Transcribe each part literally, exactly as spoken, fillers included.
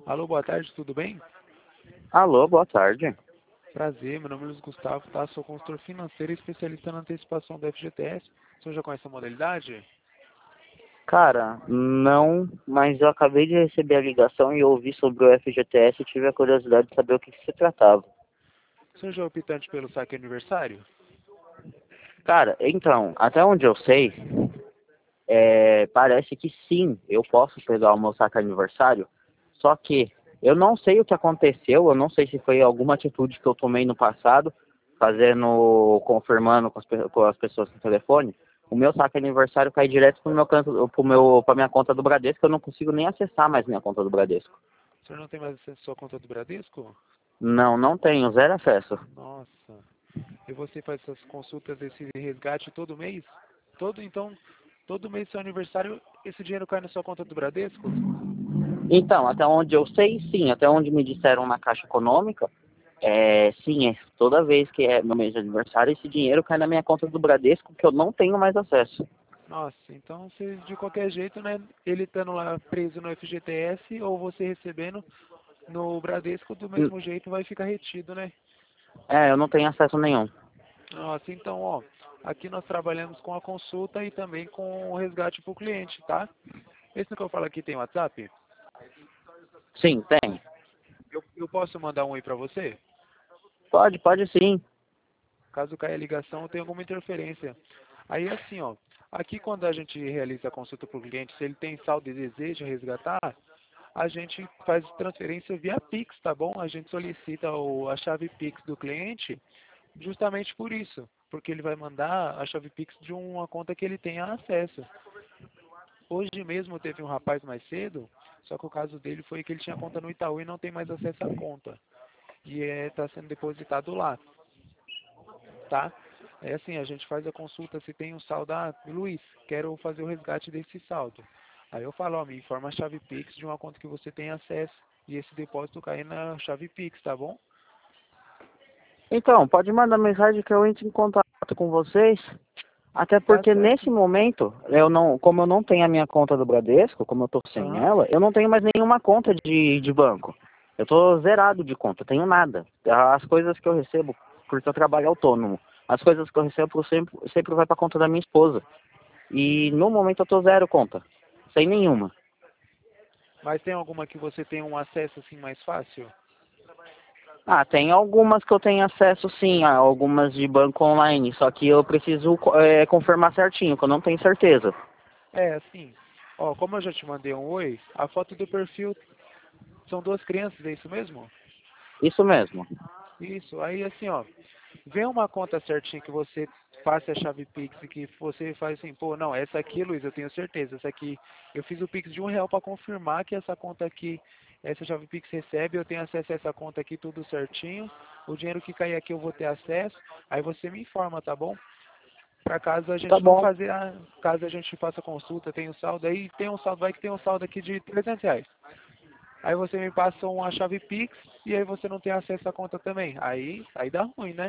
Alô, boa tarde, tudo bem? Alô, boa tarde. Prazer, meu nome é Luiz Gustavo, tá? Sou consultor financeiro e especialista na antecipação do F G T S. O senhor já conhece a modalidade? Cara, não, mas eu acabei de receber a ligação e ouvi sobre o F G T S e tive a curiosidade de saber o que, que se tratava. O senhor já é optante pelo saque aniversário? Cara, então, até onde eu sei, é, parece que sim, eu posso pegar o meu saque aniversário, só que eu não sei o que aconteceu, eu não sei se foi alguma atitude que eu tomei no passado, fazendo, confirmando com as, pe- com as pessoas no telefone, o meu saque aniversário cai direto pro meu canto, pro meu, pra minha conta do Bradesco, eu não consigo nem acessar mais minha conta do Bradesco. O senhor não tem mais acesso à sua conta do Bradesco? Não, não tenho, zero acesso. Nossa. E você faz essas consultas, esse resgate todo mês? Todo, então, todo mês do seu aniversário, esse dinheiro cai na sua conta do Bradesco? Então, até onde eu sei, sim, até onde me disseram na Caixa Econômica, é, sim, é, toda vez que é meu mês de aniversário, esse dinheiro cai na minha conta do Bradesco, que eu não tenho mais acesso. Nossa, então você, de qualquer jeito, né, ele estando lá preso no F G T S ou você recebendo no Bradesco, do Hum, mesmo jeito vai ficar retido, né? É, eu não tenho acesso nenhum. Nossa, então, ó, aqui nós trabalhamos com a consulta e também com o resgate para o cliente, tá? Esse que eu falo aqui tem WhatsApp? Sim, tem. Eu, eu posso mandar um aí para você? Pode, pode sim. Caso caia a ligação, tem alguma interferência. Aí, assim, ó, aqui quando a gente realiza a consulta para o cliente, se ele tem saldo e deseja resgatar, a gente faz transferência via Pix, tá bom? A gente solicita o, a chave Pix do cliente justamente por isso, porque ele vai mandar a chave Pix de uma conta que ele tenha acesso. Hoje mesmo teve um rapaz mais cedo, só que o caso dele foi que ele tinha conta no Itaú e não tem mais acesso à conta. E está sendo depositado lá, tá? É assim, a gente faz a consulta se tem um saldo. Ah, Luiz, quero fazer o resgate desse saldo. Aí eu falo, ó, me informa a chave Pix de uma conta que você tem acesso. E esse depósito cai na chave Pix, tá bom? Então, pode mandar mensagem que eu entro em contato com vocês. Até Tá porque nesse certo. momento, eu não, como eu não tenho a minha conta do Bradesco, como eu tô sem Aham. ela, eu não tenho mais nenhuma conta de, de banco. Eu tô zerado de conta, tenho nada. As coisas que eu recebo, porque eu trabalho autônomo, as coisas que eu recebo sempre, sempre vai pra conta da minha esposa. E no momento eu tô zero conta, sem nenhuma. Mas tem alguma que você tem um acesso assim mais fácil? Ah, tem algumas que eu tenho acesso sim, a algumas de banco online, só que eu preciso é, confirmar certinho, que eu não tenho certeza. É, assim. Ó, como eu já te mandei um oi, a foto do perfil são duas crianças, é isso mesmo? Isso mesmo. Isso. Aí assim, ó, vê uma conta certinha que você passe a chave Pix e que você faz assim, pô, não, essa aqui, Luiz, eu tenho certeza, essa aqui, eu fiz o Pix de um real para confirmar que essa conta aqui, essa chave Pix recebe, eu tenho acesso a essa conta aqui, tudo certinho, o dinheiro que cair aqui eu vou ter acesso, aí você me informa, tá bom? Para caso a Tá gente não bom. fazer, a, caso a gente faça consulta, tem um saldo aí, tem um saldo, vai que tem um saldo aqui de trezentos reais. Aí você me passa uma chave Pix e aí você não tem acesso à conta também. Aí, aí dá ruim, né?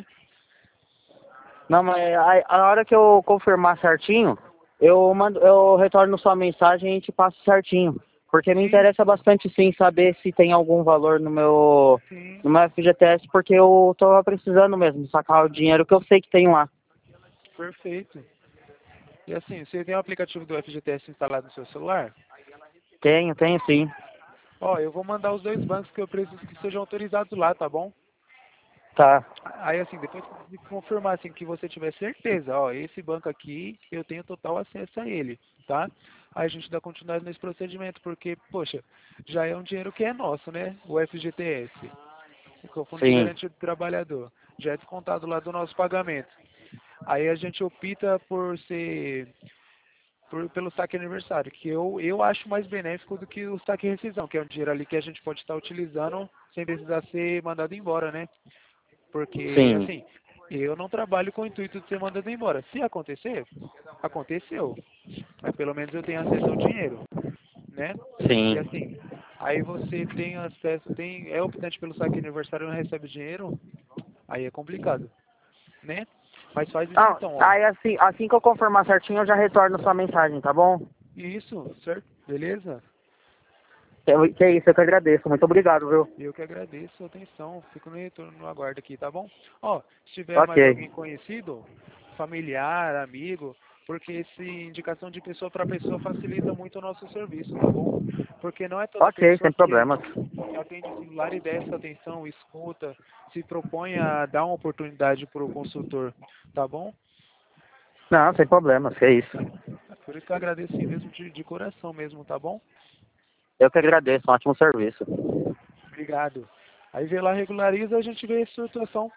Não, mas a, a hora que eu confirmar certinho, eu mando, eu retorno sua mensagem e te passo certinho. Porque me interessa Isso, bastante sim saber se tem algum valor no meu sim, no meu F G T S, porque eu tô precisando mesmo sacar o dinheiro que eu sei que tem lá. perfeito. E assim, você tem o aplicativo do F G T S instalado no seu celular? Tenho, tenho sim. Ó, eu vou mandar os dois bancos que eu preciso que sejam autorizados lá, tá bom? Tá. Aí assim, depois de confirmar assim que você tiver certeza, ó, esse banco aqui eu tenho total acesso a ele, tá? Aí a gente dá continuidade nesse procedimento, porque, poxa, já é um dinheiro que é nosso, né? O F G T S, que é o Fundo de Sim. Garantia do Trabalhador, já é descontado lá do nosso pagamento. Aí a gente opta por ser por, pelo saque aniversário, que eu, eu acho mais benéfico do que o saque rescisão, que é um dinheiro ali que a gente pode estar utilizando sem precisar ser mandado embora, né? Porque, Sim. assim, eu não trabalho com o intuito de ser mandado embora. Se acontecer, aconteceu. Mas pelo menos eu tenho acesso ao dinheiro, né? E Sim. assim, aí você tem acesso, tem, é optante pelo saque aniversário e não recebe dinheiro, aí é complicado, né? Mas faz isso Ah, então, ó. aí assim, assim que eu confirmar certinho, eu já retorno sua mensagem, tá bom? Isso, certo? Beleza? Que, que é isso, eu que agradeço. Muito obrigado, viu? Eu que agradeço a atenção. Fico no retorno, no aguardo aqui, tá bom? Ó, se tiver mais alguém Ok. conhecido, familiar, amigo, porque esse indicação de pessoa para pessoa facilita muito o nosso serviço, tá bom? Porque não é toda Ok, pessoa sem que, problemas. que atende o celular e desta atenção, escuta, se propõe a dar uma oportunidade para o consultor, tá bom? Não, sem problemas, que é isso. Por isso que eu agradeço assim mesmo de, de coração mesmo, tá bom? Eu que agradeço, um ótimo serviço. Obrigado. Aí vê lá, regulariza, a gente vê a situação.